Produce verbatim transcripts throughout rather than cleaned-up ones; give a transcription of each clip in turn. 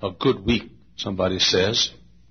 a good week, somebody says.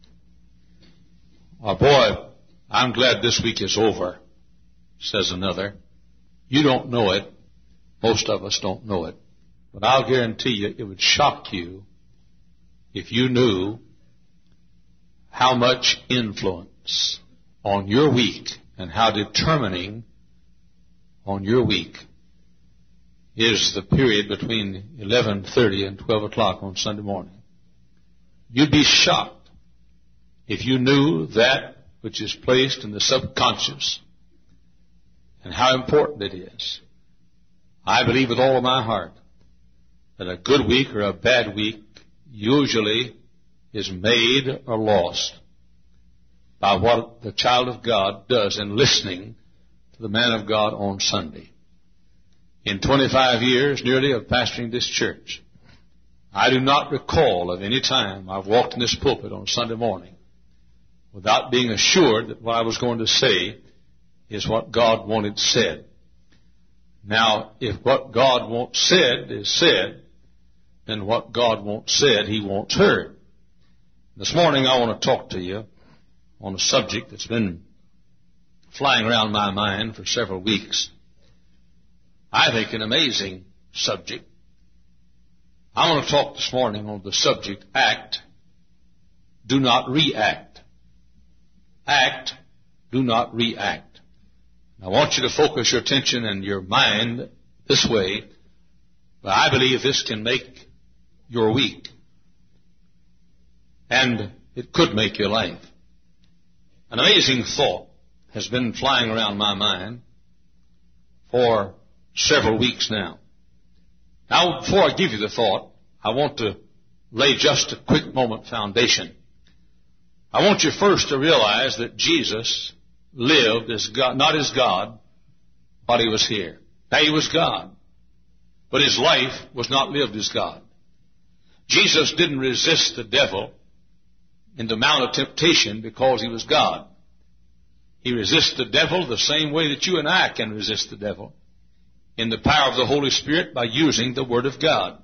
Oh, boy, I'm glad this week is over, says another. You don't know it. Most of us don't know it. But I'll guarantee you it would shock you if you knew how much influence on your week and how determining on your week is the period between eleven thirty and twelve o'clock on Sunday morning. You'd be shocked if you knew that which is placed in the subconscious and how important it is. I believe with all of my heart that a good week or a bad week usually is made or lost by what the child of God does in listening to the man of God on Sunday. In twenty-five years nearly of pastoring this church, I do not recall of any time I've walked in this pulpit on Sunday morning without being assured that what I was going to say is what God wanted said. Now, if what God wants said is said, then what God wants said, He wants heard. This morning I want to talk to you on a subject that's been flying around my mind for several weeks. I think an amazing subject. I want to talk this morning on the subject, act, do not react. Act, do not react. I want you to focus your attention and your mind this way, but I believe this can make your week, and it could make your life. An amazing thought has been flying around my mind for several weeks now. Now, before I give you the thought, I want to lay just a quick moment foundation. I want you first to realize that Jesus lived as God, not as God, while He was here. Now, He was God, but His life was not lived as God. Jesus didn't resist the devil in the mount of temptation because He was God. He resisted the devil the same way that you and I can resist the devil, in the power of the Holy Spirit by using the Word of God.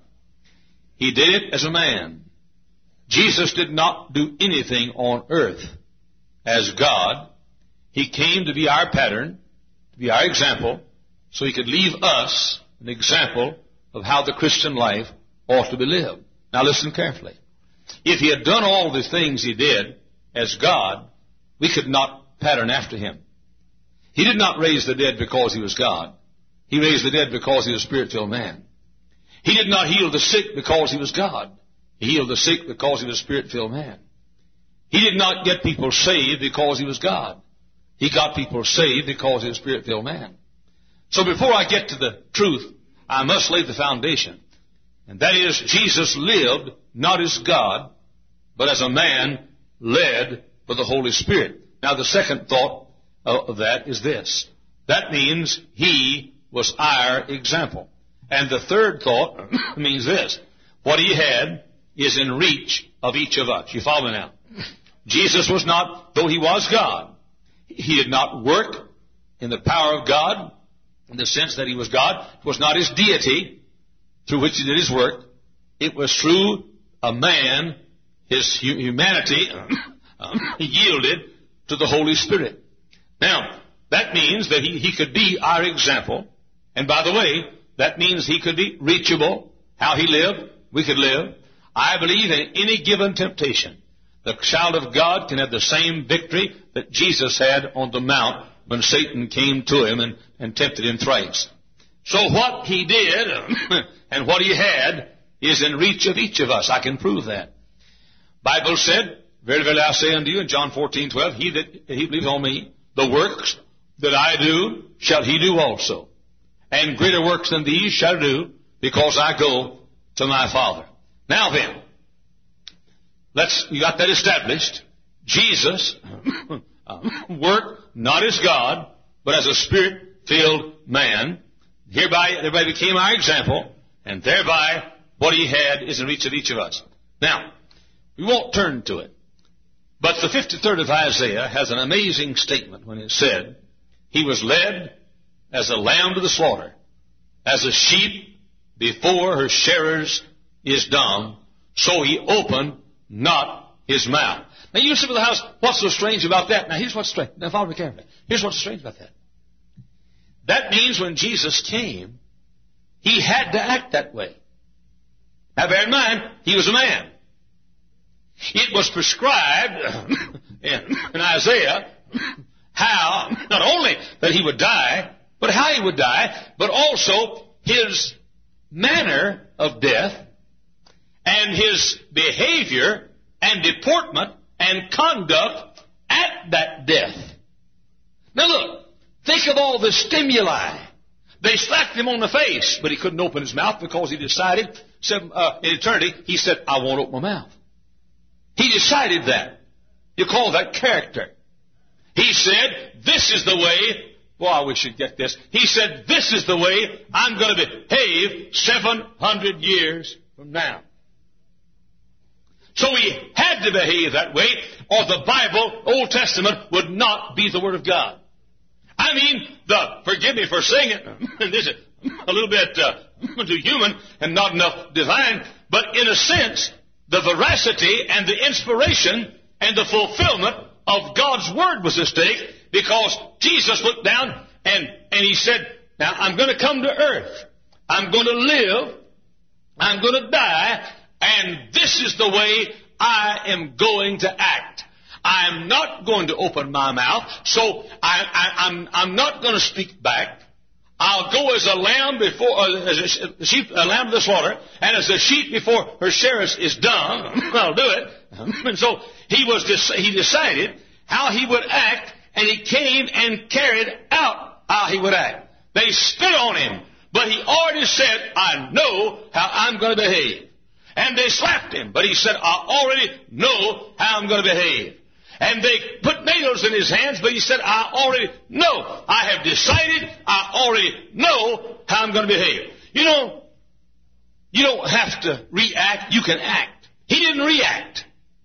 He did it as a man. Jesus did not do anything on earth as God. He came to be our pattern, to be our example, so He could leave us an example of how the Christian life ought to be lived. Now listen carefully. If He had done all the things He did as God, we could not pattern after Him. He did not raise the dead because He was God. He raised the dead because He was a Spirit-filled man. He did not heal the sick because He was God. He healed the sick because He was a Spirit-filled man. He did not get people saved because He was God. He got people saved because He was a Spirit-filled man. So before I get to the truth, I must lay the foundation. And that is, Jesus lived not as God, but as a man led by the Holy Spirit. Now the second thought of that is this. That means He was our example. And the third thought means this. What He had is in reach of each of us. You follow me now? Jesus was not, though He was God, He did not work in the power of God in the sense that He was God. It was not His deity through which He did His work. It was through a man, His humanity yielded to the Holy Spirit. Now, that means that he, he could be our example. And by the way, that means He could be reachable. How He lived, we could live. I believe in any given temptation, the child of God can have the same victory that Jesus had on the mount when Satan came to Him and, and tempted Him thrice. So what He did and what He had is in reach of each of us. I can prove that. Bible said, Verily, verily, I say unto you in John fourteen twelve, He that he believes on Me, the works that I do shall he do also. And greater works than these shall do, because I go to My Father. Now then, let's, you got that established. Jesus worked not as God, but as a Spirit-filled man. Hereby, everybody became our example, and thereby what He had is in reach of each of us. Now, we won't turn to it. But the fifty-third of Isaiah has an amazing statement when it said, He was led as a lamb to the slaughter, as a sheep before her shearers is dumb, so he opened not his mouth. Now you say to the house, what's so strange about that? Now here's what's strange. Now follow me carefully. Here's what's strange about that. That means when Jesus came, he had to act that way. Now bear in mind, he was a man. It was prescribed in, in Isaiah how, not only that he would die, but how he would die, but also his manner of death and his behavior and deportment and conduct at that death. Now look, think of all the stimuli. They slapped him on the face, but he couldn't open his mouth because he decided, uh, in eternity, he said, I won't open my mouth. He decided that. You call that character. He said, this is the way, boy, I wish you'd get this. He said, this is the way I'm going to behave seven hundred years from now. So he had to behave that way, or the Bible, Old Testament, would not be the Word of God. I mean, the, forgive me for saying it, and this is a little bit uh, too human and not enough divine, but in a sense, the veracity and the inspiration and the fulfillment of God's Word was at stake, because Jesus looked down and, and he said, now I'm going to come to earth. I'm going to live. I'm going to die. And this is the way I am going to act. I'm not going to open my mouth, so I, I, I'm, I'm not going to speak back. I'll go as a lamb before, uh, as a sheep, a lamb to the slaughter, and as a sheep before her shearers is dumb, I'll do it. And so he was, he decided how he would act, and he came and carried out how he would act. They spit on him, but he already said, I know how I'm going to behave. And they slapped him, but he said, I already know how I'm going to behave. And they put nails in his hands, but he said, I already know. I have decided. I already know how I'm going to behave. You know, you don't have to react. You can act. He didn't react.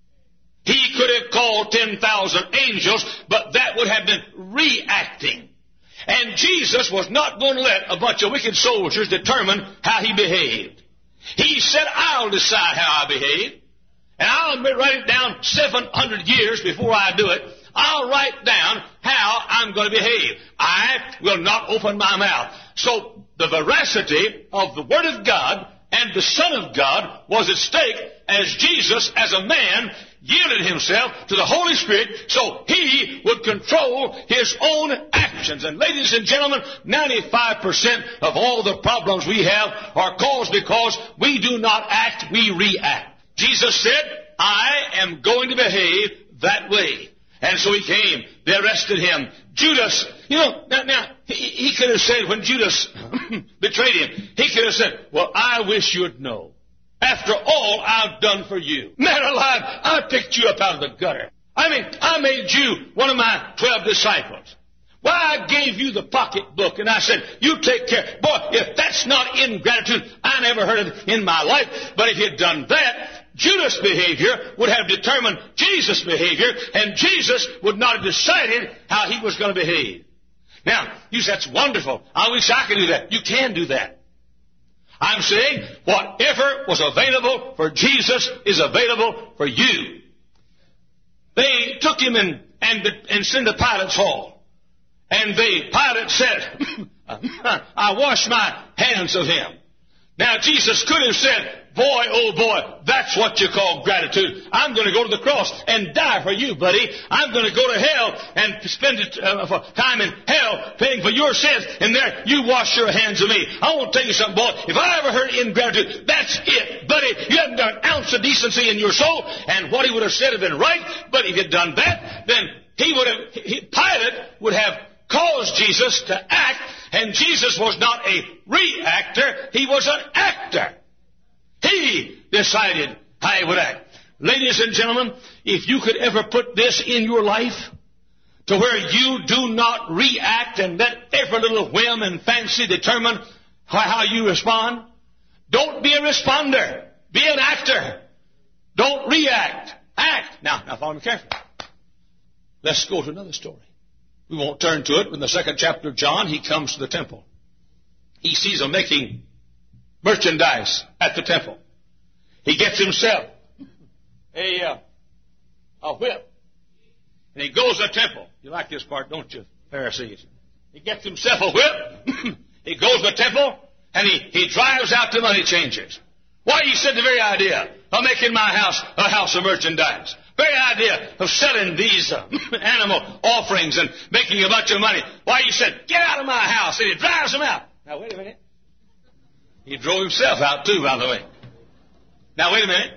He could have called ten thousand angels, but that would have been reacting. And Jesus was not going to let a bunch of wicked soldiers determine how he behaved. He said, I'll decide how I behave. And I'll write it down seven hundred years before I do it. I'll write down how I'm going to behave. I will not open my mouth. So the veracity of the Word of God and the Son of God was at stake as Jesus, as a man, yielded himself to the Holy Spirit so he would control his own actions. And ladies and gentlemen, ninety-five percent of all the problems we have are caused because we do not act, we react. Jesus said, I am going to behave that way. And so he came. They arrested him. Judas, you know, now, now he, he could have said, when Judas betrayed him, he could have said, well, I wish you'd know. After all I've done for you. Man alive, I picked you up out of the gutter. I mean, I made you one of my twelve disciples. Why, I gave you the pocketbook and I said, you take care. Boy, if that's not ingratitude, I never heard of it in my life. But if you'd done that, Judas' behavior would have determined Jesus' behavior, and Jesus would not have decided how he was going to behave. Now, you say, that's wonderful. I wish I could do that. You can do that. I'm saying whatever was available for Jesus is available for you. They took him in and, and sent to Pilate's hall. And the Pilate said, I wash my hands of him. Now, Jesus could have said, boy, oh boy, that's what you call gratitude. I'm going to go to the cross and die for you, buddy. I'm going to go to hell and spend uh, time in hell paying for your sins. And there, you wash your hands of me. I want to tell you something, boy. If I ever heard ingratitude, that's it, buddy. You haven't got an ounce of decency in your soul. And what he would have said had been right. But if he'd done that, then he would have, he, Pilate would have caused Jesus to act. And Jesus was not a reactor. He was an actor. He decided how he would act. Ladies and gentlemen, if you could ever put this in your life to where you do not react and let every little whim and fancy determine how you respond, don't be a responder. Be an actor. Don't react. Act. Now, now follow me carefully. Let's go to another story. We won't turn to it. In the second chapter of John, he comes to the temple. He sees them making merchandise at the temple. he gets himself a, uh, a whip. And he goes to the temple. You like this part, don't you, Pharisees? He gets himself a whip. He goes to the temple, and he, he drives out the money changers. Why, he said the very idea of making my house a house of merchandise. Very idea of selling these uh, animal offerings and making a bunch of money. Why, he said, get out of my house, and he drives them out. Now, wait a minute. He drove himself out, too, by the way. Now, wait a minute.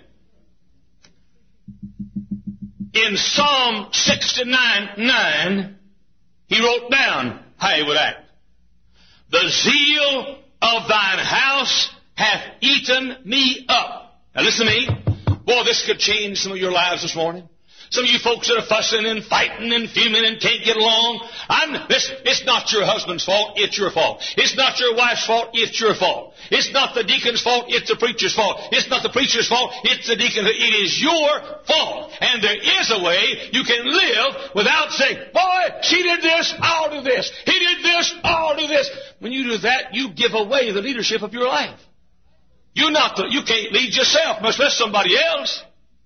In Psalm sixty-nine nine, he wrote down how he would act. The zeal of thine house hath eaten me up. Now listen to me. Boy, this could change some of your lives this morning. Some of you folks that are fussing and fighting and fuming and can't get along. I'm, this, it's not your husband's fault, it's your fault. It's not your wife's fault, it's your fault. It's not the deacon's fault, it's the preacher's fault. It's not the preacher's fault, it's the deacon's. It is your fault. And there is a way you can live without saying, boy, she did this, I'll do this. He did this, I'll do this. When you do that, you give away the leadership of your life. You're not the, you can't lead yourself, much less somebody else.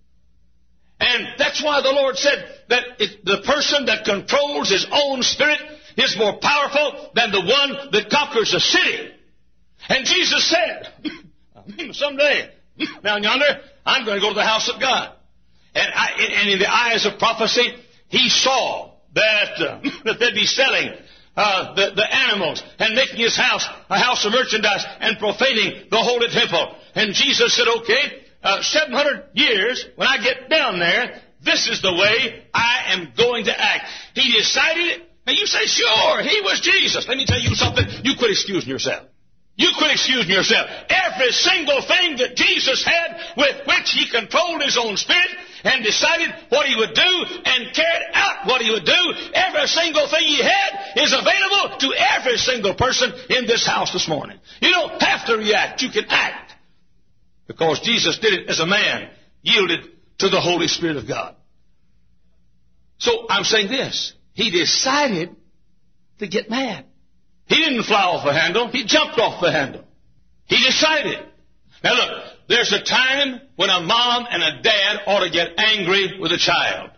And that's why the Lord said that it, the person that controls his own spirit is more powerful than the one that conquers a city. And Jesus said, someday, down yonder, I'm going to go to the house of God. And, I, and in the eyes of prophecy, he saw that, uh, that they'd be selling uh, the, the animals and making his house a house of merchandise and profaning the holy temple. And Jesus said, okay, Uh, seven hundred years, when I get down there, this is the way I am going to act. He decided it. And you say, sure, he was Jesus. Let me tell you something. You quit excusing yourself. You quit excusing yourself. Every single thing that Jesus had with which he controlled his own spirit and decided what he would do and carried out what he would do, every single thing he had is available to every single person in this house this morning. You don't have to react. You can act. Because Jesus did it as a man, yielded to the Holy Spirit of God. So I'm saying this. He decided to get mad. He didn't fly off the handle. He jumped off the handle. He decided. Now look, there's a time when a mom and a dad ought to get angry with a child.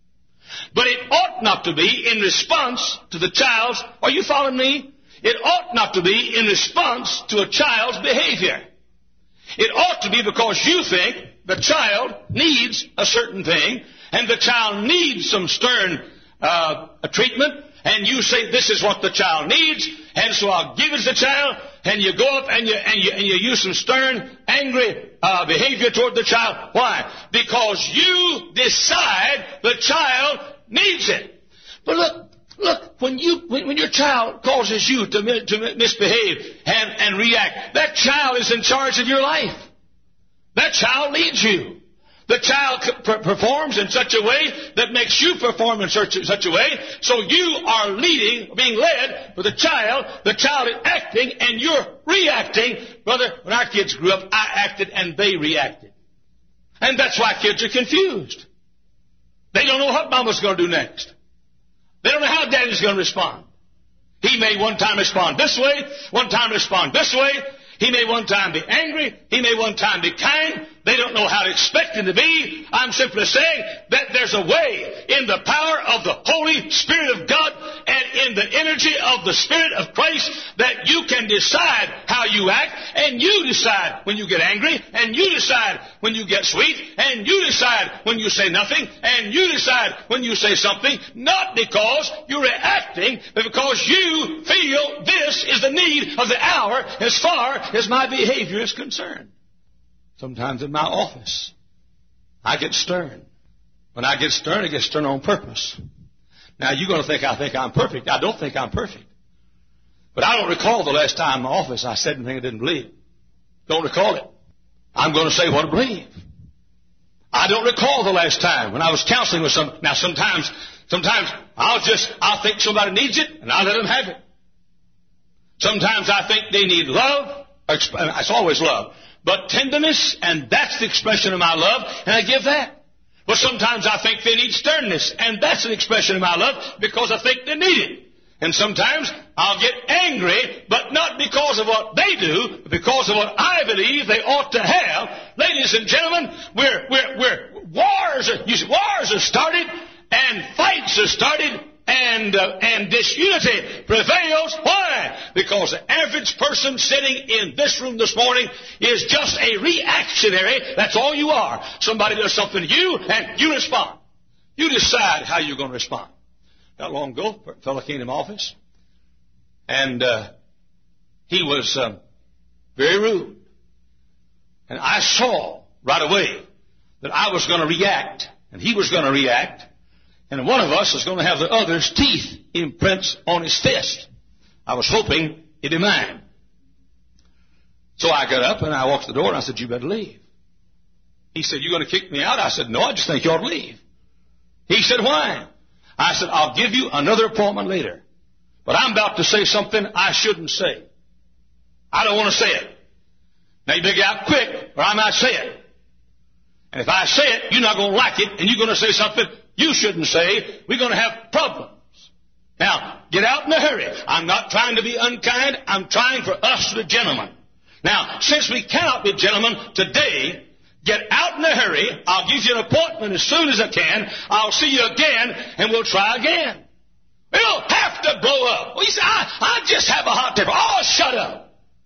But it ought not to be in response to the child's, are you following me? It ought not to be in response to a child's behavior. It ought to be because you think the child needs a certain thing, and the child needs some stern uh, treatment, and you say this is what the child needs, and so I'll give it to the child, and you go up and you and you, and you use some stern, angry uh, behavior toward the child. Why? Because you decide the child needs it. But look. Look, when you when, when your child causes you to, to misbehave and, and react, that child is in charge of your life. That child leads you. The child c- performs in such a way that makes you perform in such, such a way, so you are leading, being led for the child. The child is acting and you're reacting. Brother, when our kids grew up, I acted and they reacted. And that's why kids are confused. They don't know what mama's going to do next. They don't know how daddy's going to respond. He may one time respond this way, one time respond this way. He may one time be angry. He may one time be kind. They don't know how to expect him to be. I'm simply saying that there's a way in the power of the Holy Spirit of God and in the energy of the Spirit of Christ that you can decide how you act, and you decide when you get angry, and you decide when you get sweet, and you decide when you say nothing, and you decide when you say something, not because you're reacting, but because you feel this is the need of the hour as far as my behavior is concerned. Sometimes in my office, I get stern. When I get stern, I get stern on purpose. Now, you're going to think I think I'm perfect. I don't think I'm perfect. But I don't recall the last time in my office I said anything I didn't believe. Don't recall it. I'm going to say what I believe. I don't recall the last time when I was counseling with some. Now, sometimes, sometimes I'll just, I'll think somebody needs it, and I'll let them have it. Sometimes I think they need love. It's always love. But tenderness, and that's the expression of my love, and I give that. But sometimes I think they need sternness, and that's an expression of my love because I think they need it. And sometimes I'll get angry, but not because of what they do, but because of what I believe they ought to have. Ladies and gentlemen, we're, we're, we're, wars are, you see, wars are started, and fights are started, and, uh, and disunity prevails. Why? Because the average person sitting in this room this morning is just a reactionary. That's all you are. Somebody does something to you, and you respond. You decide how you're going to respond. Not long ago, a fellow came to my office, and uh, he was uh, very rude. And I saw right away that I was going to react, and he was going to react, and one of us was going to have the other's teeth imprints on his fist. I was hoping it'd be mine. So I got up, and I walked to the door, and I said, "You better leave." He said, "You going to kick me out?" I said, "No, I just think you ought to leave." He said, "Why?" I said, "I'll give you another appointment later. But I'm about to say something I shouldn't say. I don't want to say it. Now you better get out quick, or I might say it. And if I say it, you're not going to like it, and you're going to say something you shouldn't say. We're going to have problems. Now, get out in a hurry. I'm not trying to be unkind. I'm trying for us to be gentlemen. Now, since we cannot be gentlemen today, get out in a hurry. I'll give you an appointment as soon as I can. I'll see you again, and we'll try again. We don't have to blow up. Well, you say, I, I just have a hot temper. Oh, shut up.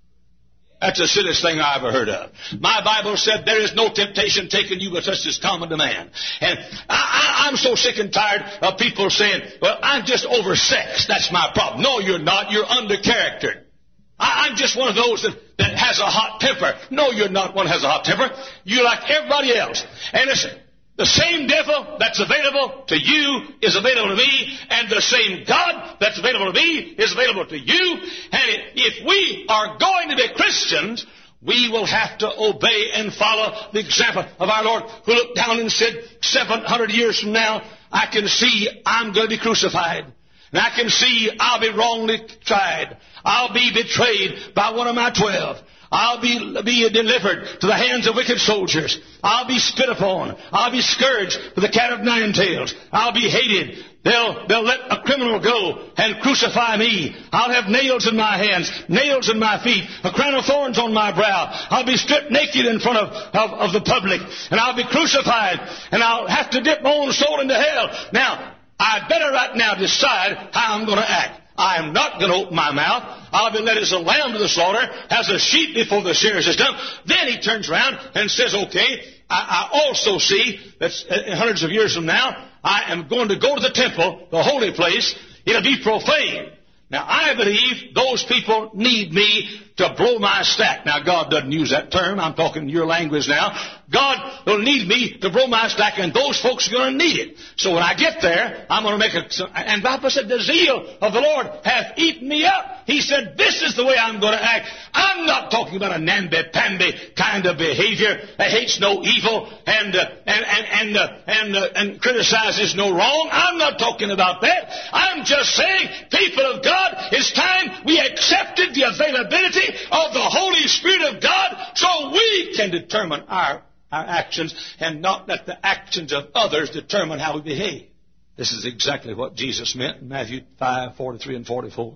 That's the silliest thing I ever heard of. My Bible said there is no temptation taken you but such as common to man. And I, I, I'm so sick and tired of people saying, well, I'm just oversexed. That's my problem. No, you're not. You're under-charactered. I, I'm just one of those that, that has a hot temper. No, you're not one that has a hot temper. You're like everybody else. And listen, the same devil that's available to you is available to me, and the same God that's available to me is available to you. And if we are going to be Christians, we will have to obey and follow the example of our Lord, who looked down and said, seven hundred years from now, I can see I'm going to be crucified. And I can see I'll be wrongly tried. I'll be betrayed by one of my twelve. I'll be, be delivered to the hands of wicked soldiers. I'll be spit upon. I'll be scourged with the cat of nine tails. I'll be hated. They'll, they'll let a criminal go and crucify me. I'll have nails in my hands, nails in my feet, a crown of thorns on my brow. I'll be stripped naked in front of, of, of the public, and I'll be crucified, and I'll have to dip my own soul into hell. Now, I'd better right now decide how I'm going to act. I am not going to open my mouth. I'll be led as a lamb to the slaughter, as a sheep before the shearers is dumb. Then he turns around and says, okay, I, I also see that hundreds of years from now, I am going to go to the temple, the holy place. It'll be profane. Now, I believe those people need me to blow my stack. Now, God doesn't use that term. I'm talking your language now. God will need me to blow my stack, and those folks are going to need it. So when I get there, I'm going to make a... And Bible said, the zeal of the Lord hath eaten me up. He said, this is the way I'm going to act. I'm not talking about a namby-pamby kind of behavior that hates no evil and uh, and and and uh, and, uh, and criticizes no wrong. I'm not talking about that. I'm just saying, people of God, it's time we accepted the availability of the Holy Spirit of God so we can determine our our actions and not let the actions of others determine how we behave. This is exactly what Jesus meant in Matthew five, forty-three and forty-four.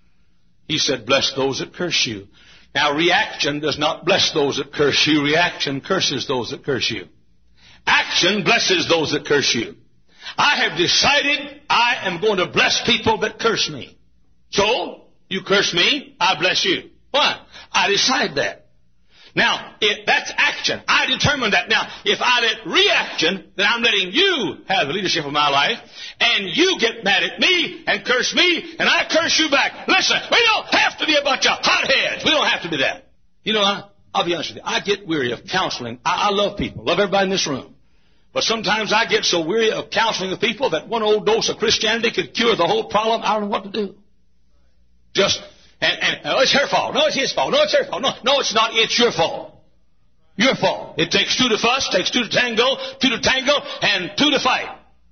He said, bless those that curse you. Now, reaction does not bless those that curse you. Reaction curses those that curse you. Action blesses those that curse you. I have decided I am going to bless people that curse me. So, you curse me, I bless you. Why? I decide that. Now, if that's action. I determined that. Now, if I let reaction, then I'm letting you have the leadership of my life, and you get mad at me and curse me, and I curse you back. Listen, we don't have to be a bunch of hotheads. We don't have to be that. You know, I, I'll be honest with you. I get weary of counseling. I, I love people. Love everybody in this room. But sometimes I get so weary of counseling with people that one old dose of Christianity could cure the whole problem. I don't know what to do. Just... And, and oh, it's her fault. No, it's his fault. No, it's her fault. No, no, it's not. It's your fault. Your fault. It takes two to fuss, takes two to tango, two to tango, and two to fight.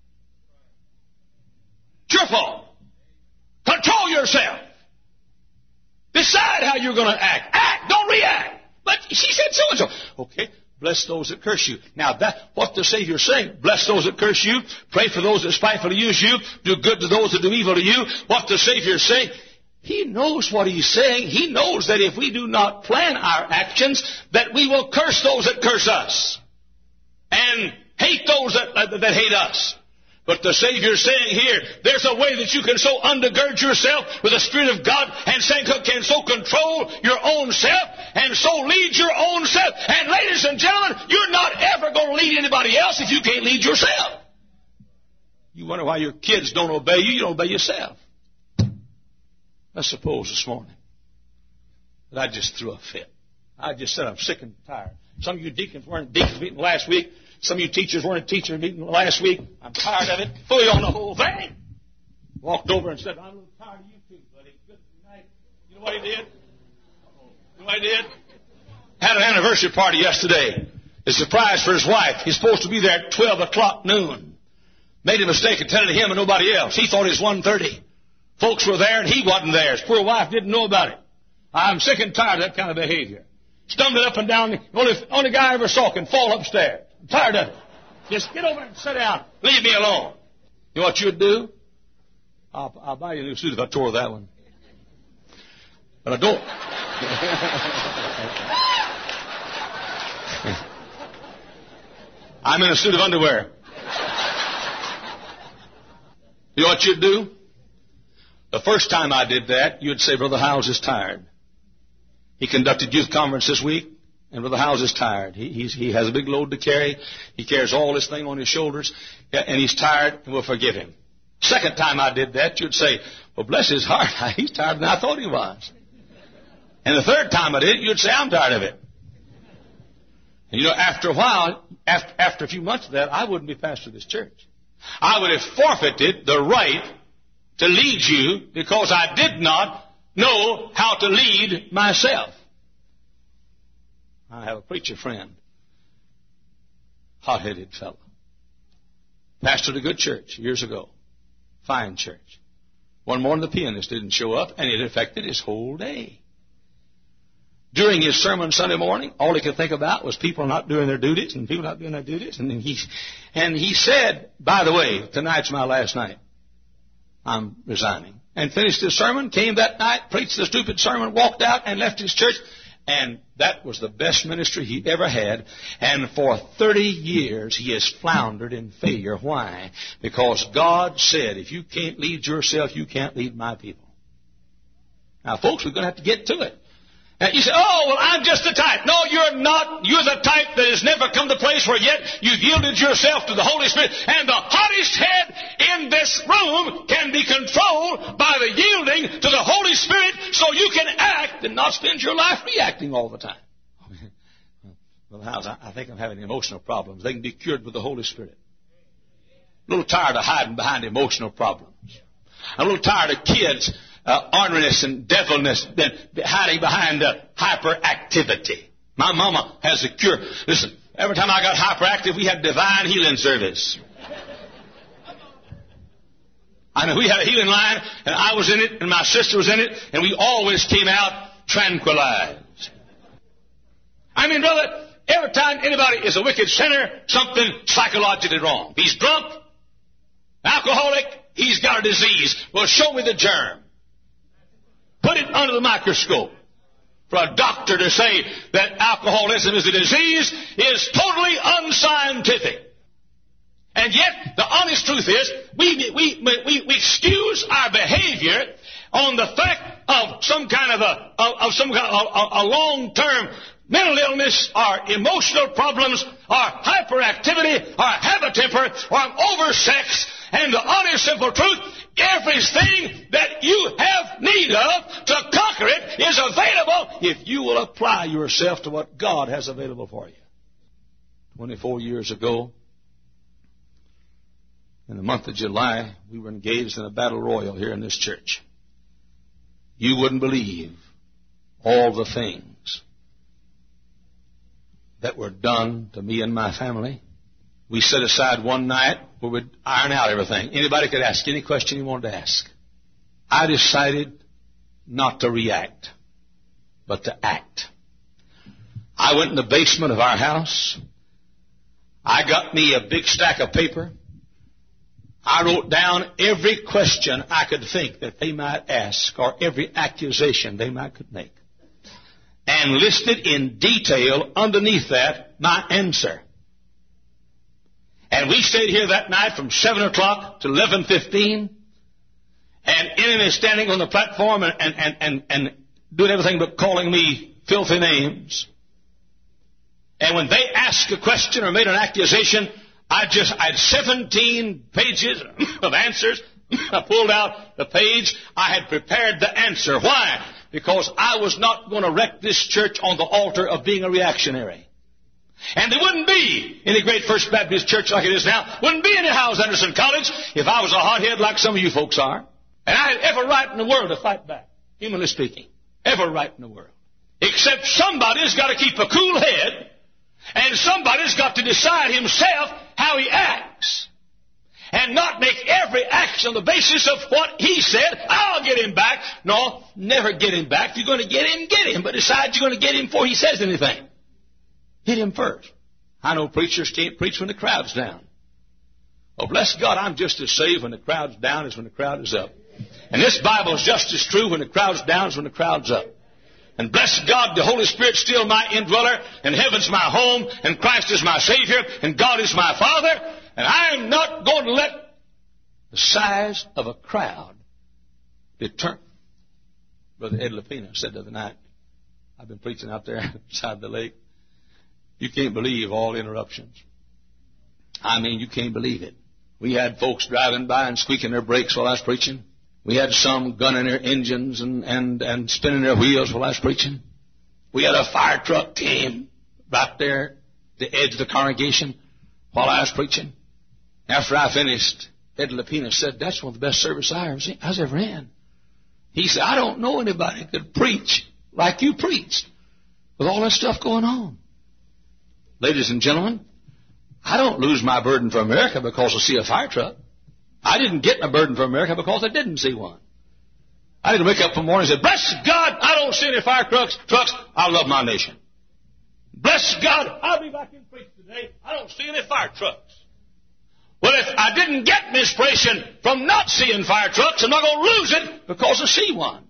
It's your fault. Control yourself. Decide how you're going to act. Act. Don't react. But she said so-and-so. Okay. bless those that curse you. Now, that what the Savior is saying, bless those that curse you, pray for those that spitefully use you, do good to those that do evil to you. What the Savior is saying, He knows what He's saying. He knows that if we do not plan our actions, that we will curse those that curse us and hate those that, uh, that hate us. But the Savior is saying here, there's a way that you can so undergird yourself with the Spirit of God and can so control your own self and so lead your own self. And ladies and gentlemen, you're not ever going to lead anybody else if you can't lead yourself. You wonder why your kids don't obey you. You don't obey yourself. Let's suppose this morning that I just threw a fit. I just said I'm sick and tired. Some of you deacons weren't at deacons meeting last week. Some of you teachers weren't at teacher meeting last week. I'm tired of it. Fully on the whole thing. Walked over and said, I'm a little tired of you too, buddy. Good night. You know what he did? You know what he did? Had an anniversary party yesterday. A surprise for his wife. He's supposed to be there at twelve o'clock noon. Made a mistake and telling him and nobody else. He thought it was one thirty. Folks were there and he wasn't there. His poor wife didn't know about it. I'm sick and tired of that kind of behavior. Stumbling up and down. The only, only guy I ever saw can fall upstairs. I'm tired of it. Just get over and sit down. Leave me alone. You know what you'd do? I'll, I'll buy you a new suit if I tore that one. But I don't. I'm in a suit of underwear. You know what you'd do? The first time I did that, you'd say, Brother Howes is tired. He conducted youth conference this week, and Brother Howes is tired. He, he's, he has a big load to carry. He carries all this thing on his shoulders, and he's tired, and we'll forgive him. Second time I did that, you'd say, well, bless his heart, he's tired than I thought he was. And the third time I did it, you'd say, I'm tired of it. And you know, after a while, after, after a few months of that, I wouldn't be pastor of this church. I would have forfeited the right to lead you because I did not know how to lead myself. I have a preacher friend, hot-headed fellow, pastored a good church years ago, fine church. One morning the pianist didn't show up, and it affected his whole day. During his sermon Sunday morning, all he could think about was people not doing their duties and people not doing their duties. And he, and he said, by the way, tonight's my last night. I'm resigning. And finished his sermon, came that night, preached the stupid sermon, walked out and left his church. And that was the best ministry he ever had. And for thirty years he has floundered in failure. Why? Because God said, if you can't lead yourself, you can't lead my people. Now, folks, we're going to have to get to it. Now, you say, oh, well, I'm just the type. No, you're not. You're the type that has never come to a place where yet you've yielded yourself to the Holy Spirit. And the hottest head in this room can be controlled by the yielding to the Holy Spirit so you can act and not spend your life reacting all the time. Well, Howes, I think I'm having emotional problems. They can be cured with the Holy Spirit. I'm a little tired of hiding behind emotional problems. I'm a little tired of kids Uh, orneriness and devilness hiding behind uh, hyperactivity. My mama has a cure. Listen, every time I got hyperactive, we had divine healing service. I mean, we had a healing line, and I was in it, and my sister was in it, and we always came out tranquilized. I mean, brother, every time anybody is a wicked sinner, something psychologically wrong. He's drunk, alcoholic, he's got a disease. Well, show me the germ. Put it under the microscope. For a doctor to say that alcoholism is a disease is totally unscientific. And yet, the honest truth is, we, we, we, we excuse our behavior on the fact of some kind of a, of, of some kind of a, a long-term mental illness, or emotional problems, or hyperactivity, or have a temper, or I'm oversexed. And the honest, simple truth, everything that you have need of to conquer it is available if you will apply yourself to what God has available for you. Twenty-four years ago, in the month of July, we were engaged in a battle royal here in this church. You wouldn't believe all the things that were done to me and my family. We set aside one night where we'd iron out everything. Anybody could ask any question you wanted to ask. I decided not to react, but to act. I went in the basement of our house. I got me a big stack of paper. I wrote down every question I could think that they might ask or every accusation they might could make, and listed in detail underneath that my answer. And we stayed here that night from seven o'clock to eleven fifteen, and enemy standing on the platform and, and, and, and, and doing everything but calling me filthy names. And when they asked a question or made an accusation, I just, I had seventeen pages of answers. I pulled out the page. I had prepared the answer. Why? Because I was not going to wreck this church on the altar of being a reactionary. And there wouldn't be any great First Baptist church like it is now. Wouldn't be any Howes Anderson College if I was a hothead like some of you folks are. And I had every right in the world to fight back, humanly speaking. Every right in the world. Except somebody's got to keep a cool head, and somebody's got to decide himself how he acts, and not make every action on the basis of what he said. I'll get him back. No, never get him back. You're going to get him, get him. But decide you're going to get him before he says anything. Hit him first. I know preachers can't preach when the crowd's down. Oh, bless God, I'm just as saved when the crowd's down as when the crowd is up. And this Bible is just as true when the crowd's down as when the crowd's up. And bless God, the Holy Spirit's still my indweller, and heaven's my home, and Christ is my Savior, and God is my Father, and I'm not going to let the size of a crowd determine. Brother Ed Lapina said the other night, I've been preaching out there beside the lake, you can't believe all interruptions. I mean, you can't believe it. We had folks driving by and squeaking their brakes while I was preaching. We had some gunning their engines and, and, and spinning their wheels while I was preaching. We had a fire truck came right there at the edge of the congregation while I was preaching. After I finished, Ed Lapina said, that's one of the best service I ever seen, I was ever in. He said, I don't know anybody that could preach like you preached with all that stuff going on. Ladies and gentlemen, I don't lose my burden for America because I see a fire truck. I didn't get my burden for America because I didn't see one. I didn't wake up one morning and say, bless God, I don't see any fire trucks. Trucks. I love my nation. Bless God, I'll be back in preach today. I don't see any fire trucks. Well, if I didn't get an inspiration from not seeing fire trucks, I'm not going to lose it because I see one.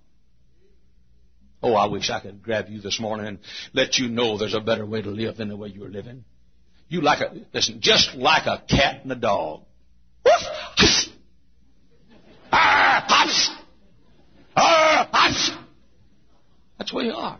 Oh, I wish I could grab you this morning and let you know there's a better way to live than the way you're living. You like a, listen, just like a cat and a dog. Woof! Ah, pops! Ah, pops! That's where you are.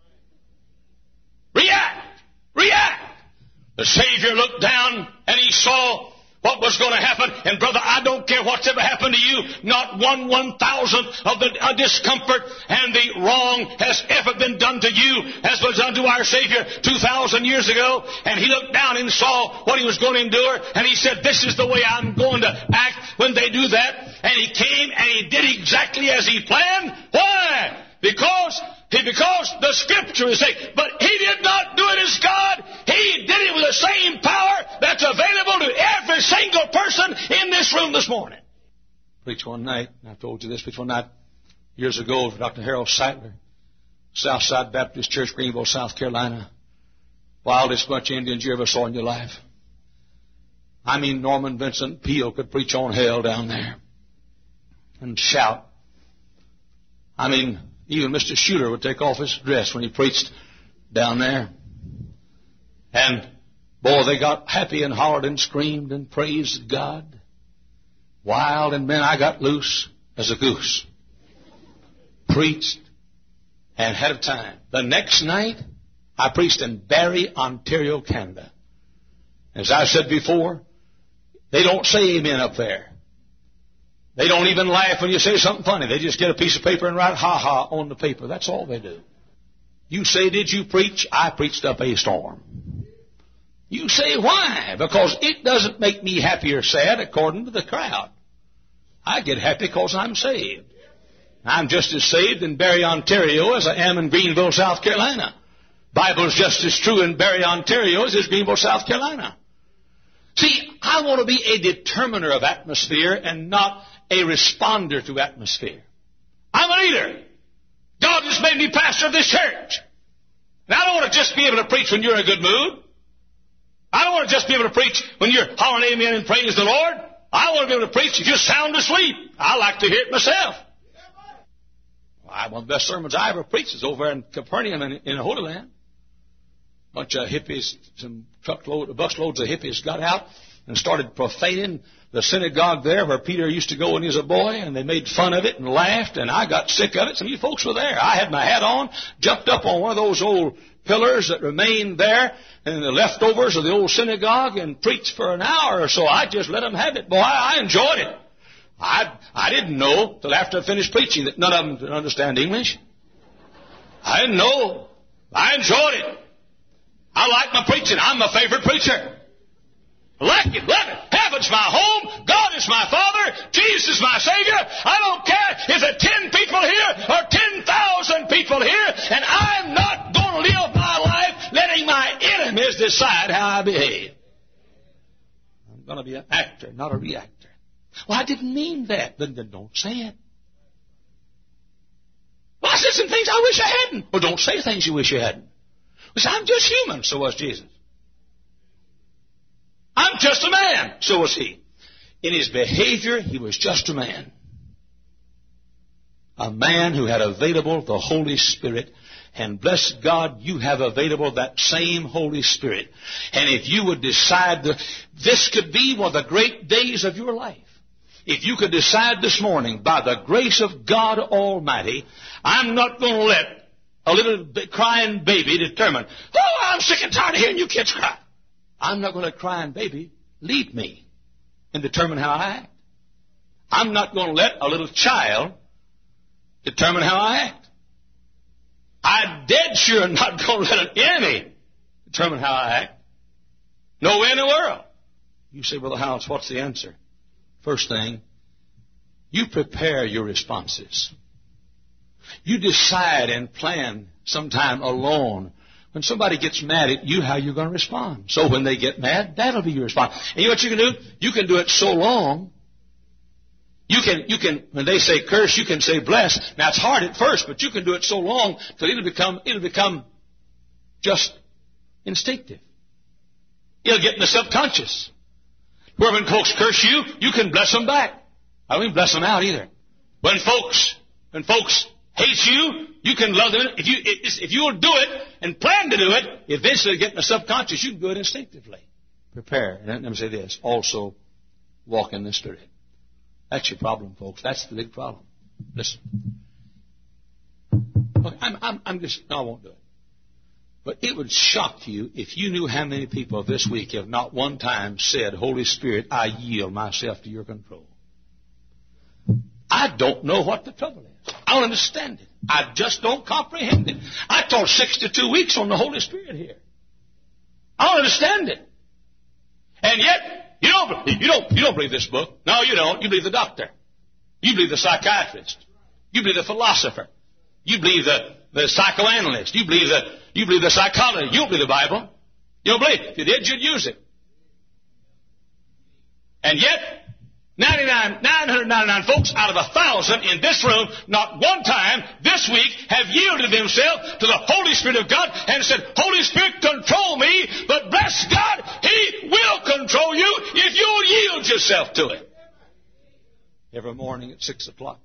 React! React! The Savior looked down and he saw what was going to happen. And brother, I don't care what's ever happened to you. Not one one thousandth of the uh, discomfort and the wrong has ever been done to you as was done to our Savior two thousand years ago. And he looked down and saw what he was going to endure. And he said, this is the way I'm going to act when they do that. And he came and he did exactly as he planned. Why? Because Because the Scripture is saying, but He did not do it as God. He did it with the same power that's available to every single person in this room this morning. Preach one night, and I've told you this, preach one night years ago for Doctor Harold Seidler, Southside Baptist Church, Greenville, South Carolina. Wildest bunch of Indians you ever saw in your life. I mean, Norman Vincent Peale could preach on hell down there and shout. I mean, even Mister Shooter would take off his dress when he preached down there. And, boy, they got happy and hollered and screamed and praised God. Wild, and man, I got loose as a goose. Preached and had a time. The next night, I preached in Barrie, Ontario, Canada. As I said before, they don't say amen up there. They don't even laugh when you say something funny. They just get a piece of paper and write ha-ha on the paper. That's all they do. You say, did you preach? I preached up a storm. You say, why? Because it doesn't make me happy or sad according to the crowd. I get happy because I'm saved. I'm just as saved in Barrie, Ontario as I am in Greenville, South Carolina. Bible's just as true in Barrie, Ontario as is Greenville, South Carolina. See, I want to be a determiner of atmosphere and not a responder to atmosphere. I'm a leader. God has made me pastor of this church. And I don't want to just be able to preach when you're in a good mood. I don't want to just be able to preach when you're hollering amen and praise the Lord. I want to be able to preach if you're sound asleep. I like to hear it myself. Well, one of the best sermons I ever preached is over in Capernaum in, in the Holy Land. A bunch of hippies, some truckload, busloads of hippies got out and started profaning the synagogue there where Peter used to go when he was a boy, and they made fun of it and laughed, and I got sick of it. Some of you folks were there. I had my hat on, jumped up on one of those old pillars that remained there and the leftovers of the old synagogue and preached for an hour or so. I just let them have it. Boy, I, I enjoyed it. I I didn't know till after I finished preaching that none of them could understand English. I didn't know. I enjoyed it. I like my preaching. I'm my favorite preacher. I like it, love it. Heaven's my home. God is my Father. Jesus is my Savior. I don't care if there are ten people here or ten thousand people here, and I'm not going to live my life letting my enemies decide how I behave. I'm going to be an actor, not a reactor. Well, I didn't mean that. Then, then don't say it. Well, I said some things I wish I hadn't. Well, don't say things you wish you hadn't. Because I'm just human. So was Jesus. I'm just a man. So was he. In his behavior, he was just a man. A man who had available the Holy Spirit. And bless God, you have available that same Holy Spirit. And if you would decide that this could be one of the great days of your life. If you could decide this morning, by the grace of God Almighty, I'm not going to let a little crying baby determine, oh, I'm sick and tired of hearing you kids cry. I'm not going to let a crying baby lead me and determine how I act. I'm not going to let a little child determine how I act. I'm dead sure not going to let an enemy determine how I act. No way in the world. You say, Brother Howells, what's the answer? First thing, you prepare your responses. You decide and plan sometime alone when somebody gets mad at you how you're going to respond. So when they get mad, that'll be your response. And you know what you can do? You can do it so long. You can, you can, when they say curse, you can say bless. Now it's hard at first, but you can do it so long till it'll become, it'll become just instinctive. It'll get in the subconscious. Where when folks curse you, you can bless them back. I don't even bless them out either. When folks, when folks hate you, you can love them. If you, if you will do it and plan to do it, eventually get in the subconscious, you can do it instinctively. Prepare. And let me say this. Also, walk in the Spirit. That's your problem, folks. That's the big problem. Listen. Okay, I'm, I'm, I'm just, no, I won't do it. But it would shock you if you knew how many people this week have not one time said, Holy Spirit, I yield myself to your control. I don't know what the trouble is. I don't understand it. I just don't comprehend it. I taught sixty-two weeks on the Holy Spirit here. I don't understand it. And yet, you don't, you don't, you don't believe this book. No, you don't. You believe the doctor. You believe the psychiatrist. You believe the philosopher. You believe the, the psychoanalyst. You believe the, you believe the psychologist. You don't believe the Bible. You don't believe it. If you did, you'd use it. And yet, ninety-nine, nine hundred ninety-nine folks out of a thousand in this room, not one time this week have yielded themselves to the Holy Spirit of God and said, Holy Spirit, control me, but bless God, He will control you if you'll yield yourself to it. Every morning at six o'clock,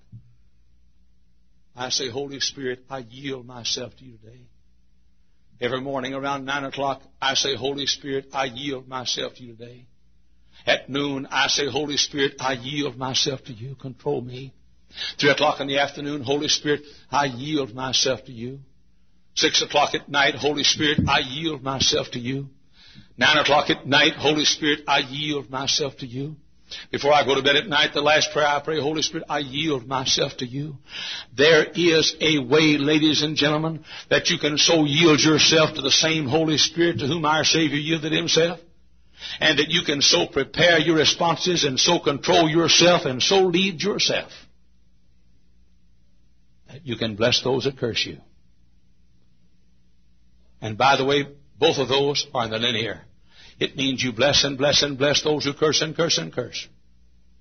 I say, Holy Spirit, I yield myself to you today. Every morning around nine o'clock, I say, Holy Spirit, I yield myself to you today. At noon, I say, Holy Spirit, I yield myself to you. Control me. Three o'clock in the afternoon, Holy Spirit, I yield myself to you. Six o'clock at night, Holy Spirit, I yield myself to you. Nine o'clock at night, Holy Spirit, I yield myself to you. Before I go to bed at night, the last prayer I pray, Holy Spirit, I yield myself to you. There is a way, ladies and gentlemen, that you can so yield yourself to the same Holy Spirit to whom our Savior yielded Himself. And that you can so prepare your responses and so control yourself and so lead yourself that you can bless those that curse you. And by the way, both of those are in the linear. It means you bless and bless and bless those who curse and curse and curse.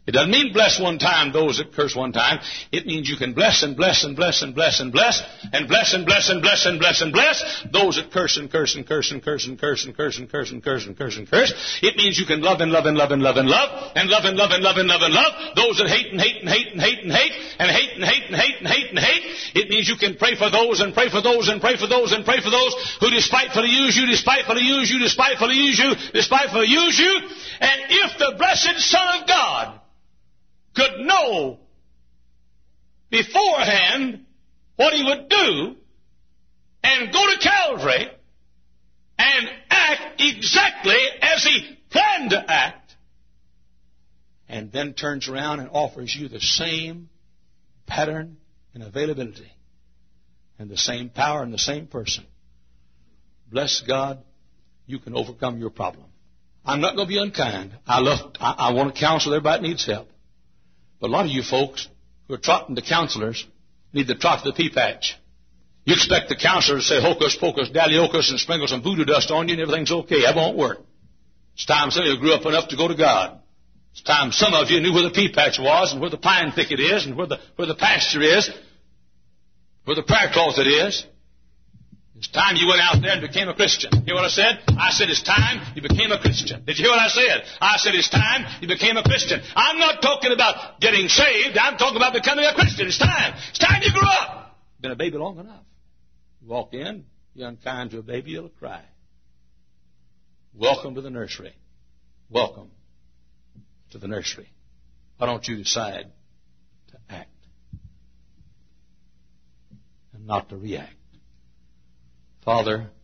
It doesn't mean bless one time those that curse one time. It means you can bless and bless and bless and bless and bless and bless and bless and bless and bless and bless those that curse and curse and curse and curse and curse and curse and curse and curse and curse and curse. It means you can love and love and love and love and love and love and love and love and love and love those that hate and hate and hate and hate and hate and hate and hate and hate and hate and hate. It means you can pray for those and pray for those and pray for those and pray for those who despitefully use you, despitefully use you, despitefully use you, despitefully use you. And if the blessed Son of God could know beforehand what he would do and go to Calvary and act exactly as he planned to act, and then turns around and offers you the same pattern and availability and the same power and the same person, bless God, you can overcome your problem. I'm not going to be unkind. I love, I, I want to counsel everybody that needs help. But a lot of you folks who are trotting to counselors need to trot to the pea patch. You expect the counselor to say hocus pocus, dallyiocus, and sprinkle some voodoo dust on you and everything's okay. That won't work. It's time some of you grew up enough to go to God. It's time some of you knew where the pea patch was and where the pine thicket is and where the, where the pasture is, where the prayer closet is. It's time you went out there and became a Christian. You hear what I said? I said it's time you became a Christian. Did you hear what I said? I said it's time you became a Christian. I'm not talking about getting saved. I'm talking about becoming a Christian. It's time. It's time you grew up. You've been a baby long enough. You walk in, you're unkind to a baby, you'll cry. Welcome to the nursery. Welcome to the nursery. Why don't you decide to act and not to react? Father,